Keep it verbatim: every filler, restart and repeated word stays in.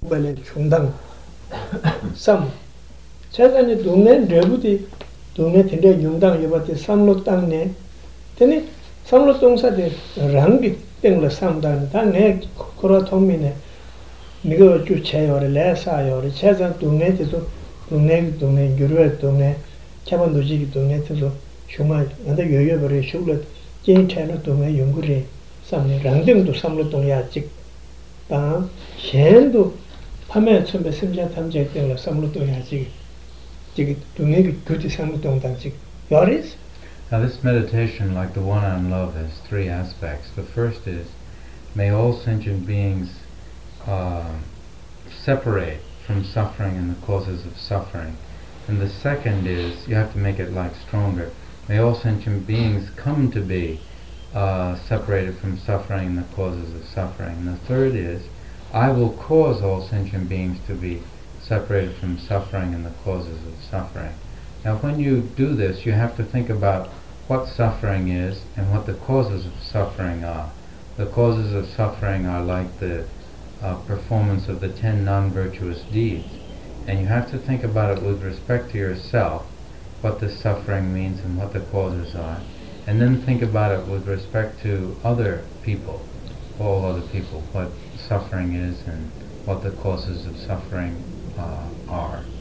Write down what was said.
ballet chungdang sam chazani dungnen rebuti dungnen tinde yungdang yobati samlo tangne tene samlo tongsa de rangi tengla samdan ta ne kora thomine migo chu chayore le sayore chazan dungnen de dungnen dungnen gyurwe dungnen chaban doji dungnen de shuma anda yoyo bari shugla jen chayno dungnen yungure samne rangdem do samlo tongya chik ta shendu 파면 처음에 심장 탐지할 때는 삼루도 해야지. 지금 동네기 교티 삼루도 당직. Yoris? Now this meditation, like the one on love, has three aspects. The first is, may all sentient beings uh, separate from suffering and the causes of suffering. And the second is, you have to make it like stronger. May all sentient beings come to be uh, separated from suffering and the causes of suffering. And the third is, I will cause all sentient beings to be separated from suffering and the causes of suffering. Now when you do this, you have to think about what suffering is and what the causes of suffering are. The causes of suffering are like the uh, performance of the ten non-virtuous deeds. And you have to think about it with respect to yourself, what the suffering means and what the causes are. And then think about it with respect to other people, all other people, what suffering is and what the causes of suffering uh, are.